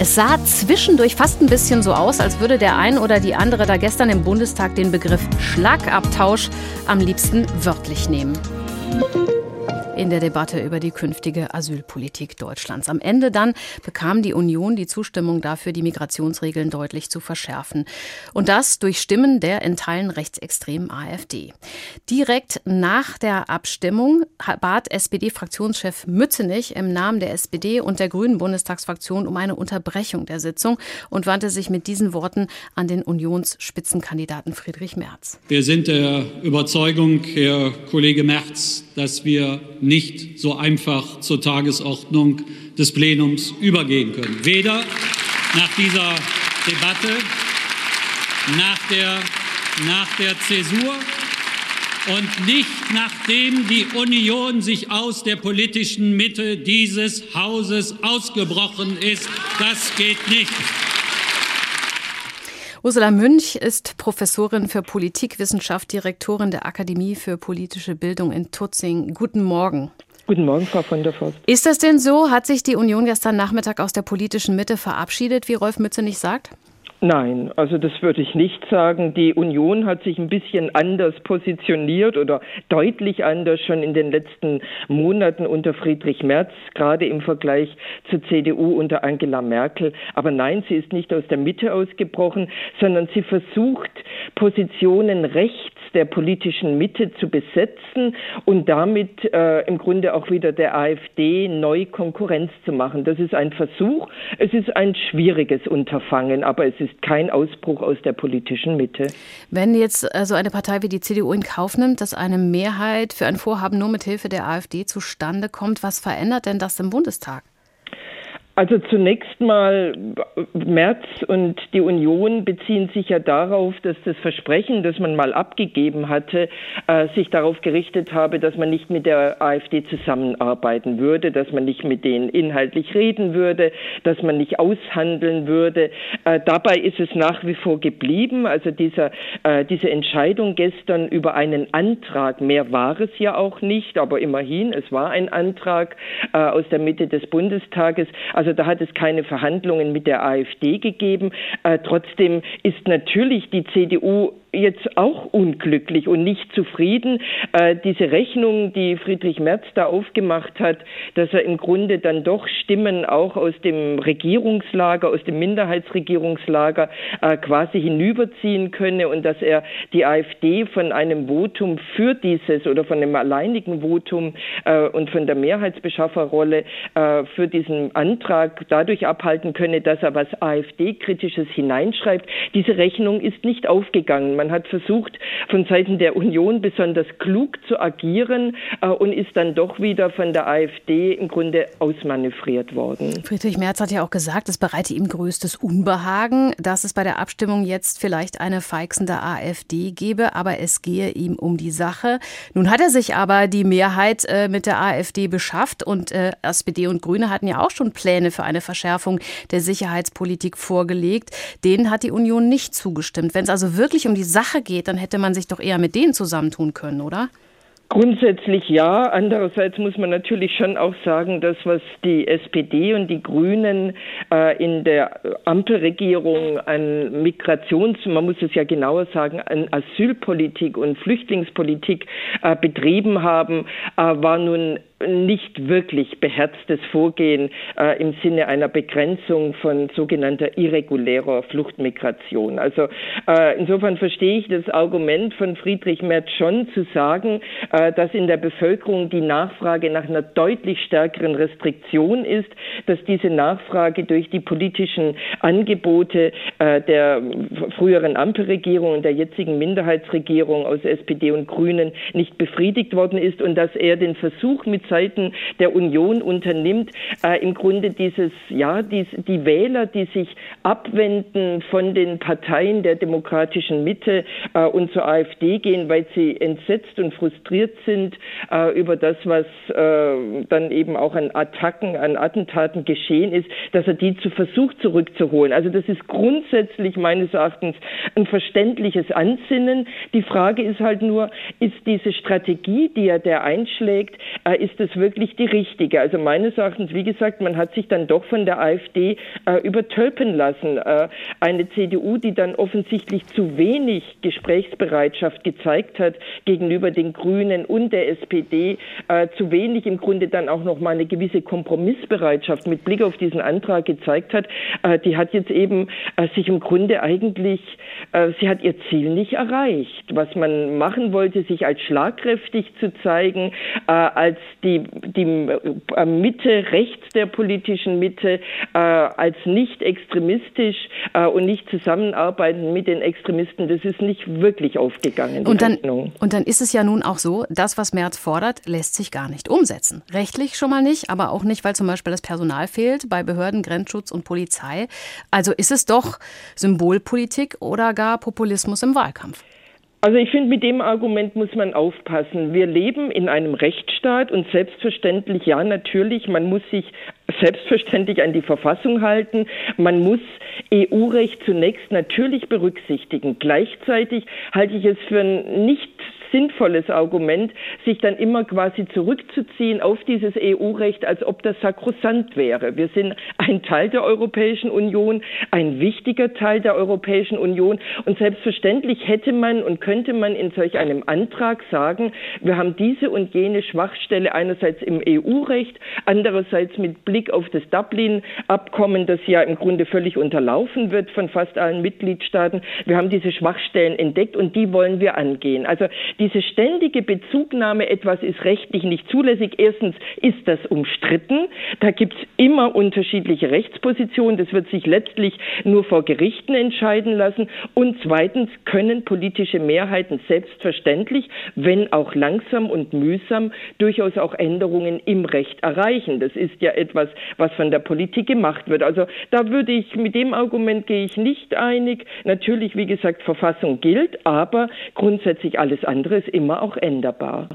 Es sah zwischendurch fast ein bisschen so aus, als würde der ein oder die andere da gestern im Bundestag den Begriff Schlagabtausch am liebsten wörtlich nehmen. In der Debatte über die künftige Asylpolitik Deutschlands. Am Ende dann bekam die Union die Zustimmung dafür, die Migrationsregeln deutlich zu verschärfen. Und das durch Stimmen der in Teilen rechtsextremen AfD. Direkt nach der Abstimmung bat SPD-Fraktionschef Mützenich im Namen der SPD und der Grünen Bundestagsfraktion um eine Unterbrechung der Sitzung und wandte sich mit diesen Worten an den Unionsspitzenkandidaten Friedrich Merz. Wir sind der Überzeugung, Herr Kollege Merz, dass wir nicht so einfach zur Tagesordnung des Plenums übergehen können. Weder nach dieser Debatte, nach der Zäsur und nicht nachdem die Union sich aus der politischen Mitte dieses Hauses ausgebrochen ist. Das geht nicht. Ursula Münch ist Professorin für Politikwissenschaft, Direktorin der Akademie für politische Bildung in Tutzing. Guten Morgen. Guten Morgen, Frau von der Forst. Ist das denn so? Hat sich die Union gestern Nachmittag aus der politischen Mitte verabschiedet, wie Rolf Mützenich sagt? Nein, also das würde ich nicht sagen. Die Union hat sich ein bisschen anders positioniert oder deutlich anders schon in den letzten Monaten unter Friedrich Merz, gerade im Vergleich zur CDU unter Angela Merkel. Aber nein, sie ist nicht aus der Mitte ausgebrochen, sondern sie versucht, Positionen rechts der politischen Mitte zu besetzen und damit im Grunde auch wieder der AfD neu Konkurrenz zu machen. Das ist ein Versuch. Es ist ein schwieriges Unterfangen, aber es ist kein Ausbruch aus der politischen Mitte. Wenn jetzt so eine Partei wie die CDU in Kauf nimmt, dass eine Mehrheit für ein Vorhaben nur mit Hilfe der AfD zustande kommt, was verändert denn das im Bundestag? Also zunächst mal, Merz und die Union beziehen sich ja darauf, dass das Versprechen, das man mal abgegeben hatte, sich darauf gerichtet habe, dass man nicht mit der AfD zusammenarbeiten würde, dass man nicht mit denen inhaltlich reden würde, dass man nicht aushandeln würde. Dabei ist es nach wie vor geblieben. Also diese Entscheidung gestern über einen Antrag, mehr war es ja auch nicht, aber immerhin, es war ein Antrag aus der Mitte des Bundestages. Also da hat es keine Verhandlungen mit der AfD gegeben. Trotzdem ist natürlich die CDU jetzt auch unglücklich und nicht zufrieden. Diese Rechnung, die Friedrich Merz da aufgemacht hat, dass er im Grunde dann doch Stimmen auch aus dem Regierungslager, aus dem Minderheitsregierungslager quasi hinüberziehen könne und dass er die AfD von einem Votum für dieses oder von einem alleinigen Votum und von der Mehrheitsbeschafferrolle für diesen Antrag dadurch abhalten könne, dass er was AfD-Kritisches hineinschreibt. Diese Rechnung ist nicht aufgegangen. Man hat versucht, von Seiten der Union besonders klug zu agieren und ist dann doch wieder von der AfD im Grunde ausmanövriert worden. Friedrich Merz hat ja auch gesagt, es bereite ihm größtes Unbehagen, dass es bei der Abstimmung jetzt vielleicht eine feixende AfD gebe, aber es gehe ihm um die Sache. Nun hat er sich aber die Mehrheit mit der AfD beschafft und SPD und Grüne hatten ja auch schon Pläne für eine Verschärfung der Sicherheitspolitik vorgelegt. Denen hat die Union nicht zugestimmt. Wenn es also wirklich um die Sache geht, dann hätte man sich doch eher mit denen zusammentun können, oder? Grundsätzlich ja. Andererseits muss man natürlich schon auch sagen, dass was die SPD und die Grünen in der Ampelregierung an man muss es ja genauer sagen, an Asylpolitik und Flüchtlingspolitik betrieben haben, war nun nicht wirklich beherztes Vorgehen im Sinne einer Begrenzung von sogenannter irregulärer Fluchtmigration. Also insofern verstehe ich das Argument von Friedrich Merz schon zu sagen, dass in der Bevölkerung die Nachfrage nach einer deutlich stärkeren Restriktion ist, dass diese Nachfrage durch die politischen Angebote der früheren Ampelregierung und der jetzigen Minderheitsregierung aus SPD und Grünen nicht befriedigt worden ist und dass er den Versuch mit Seiten der Union unternimmt, im Grunde die Wähler, die sich abwenden von den Parteien der demokratischen Mitte und zur AfD gehen, weil sie entsetzt und frustriert sind über das, was dann eben auch an Attacken, an Attentaten geschehen ist, dass er die versucht zurückzuholen. Also das ist grundsätzlich meines Erachtens ein verständliches Ansinnen. Die Frage ist halt nur, ist diese Strategie, die er einschlägt, ist es wirklich die richtige? Also meines Erachtens, wie gesagt, man hat sich dann doch von der AfD übertölpen lassen. Eine CDU, die dann offensichtlich zu wenig Gesprächsbereitschaft gezeigt hat gegenüber den Grünen und der SPD, zu wenig im Grunde dann auch noch mal eine gewisse Kompromissbereitschaft mit Blick auf diesen Antrag gezeigt hat, die hat jetzt eben sich im Grunde eigentlich, sie hat ihr Ziel nicht erreicht. Was man machen wollte, sich als schlagkräftig zu zeigen, als die Mitte, rechts der politischen Mitte, als nicht extremistisch und nicht zusammenarbeiten mit den Extremisten, das ist nicht wirklich aufgegangen. Und dann ist es ja nun auch so, das, was Merz fordert, lässt sich gar nicht umsetzen. Rechtlich schon mal nicht, aber auch nicht, weil zum Beispiel das Personal fehlt bei Behörden, Grenzschutz und Polizei. Also ist es doch Symbolpolitik oder gar Populismus im Wahlkampf? Also ich finde, mit dem Argument muss man aufpassen. Wir leben in einem Rechtsstaat und selbstverständlich, ja natürlich, man muss sich selbstverständlich an die Verfassung halten. Man muss EU-Recht zunächst natürlich berücksichtigen. Gleichzeitig halte ich es für ein nicht sinnvolles Argument, sich dann immer quasi zurückzuziehen auf dieses EU-Recht, als ob das sakrosant wäre. Wir sind ein Teil der Europäischen Union, ein wichtiger Teil der Europäischen Union und selbstverständlich hätte man und könnte man in solch einem Antrag sagen, wir haben diese und jene Schwachstelle einerseits im EU-Recht, andererseits mit Blick auf das Dublin-Abkommen, das ja im Grunde völlig unterlaufen wird von fast allen Mitgliedstaaten. Wir haben diese Schwachstellen entdeckt und die wollen wir angehen. Also diese ständige Bezugnahme, etwas ist rechtlich nicht zulässig. Erstens ist das umstritten. Da gibt es immer unterschiedliche Rechtspositionen. Das wird sich letztlich nur vor Gerichten entscheiden lassen. Und zweitens können politische Mehrheiten selbstverständlich, wenn auch langsam und mühsam, durchaus auch Änderungen im Recht erreichen. Das ist ja etwas, was von der Politik gemacht wird. Also da würde ich, mit dem Argument gehe ich nicht einig. Natürlich, wie gesagt, Verfassung gilt, aber grundsätzlich alles andere ist immer auch änderbar.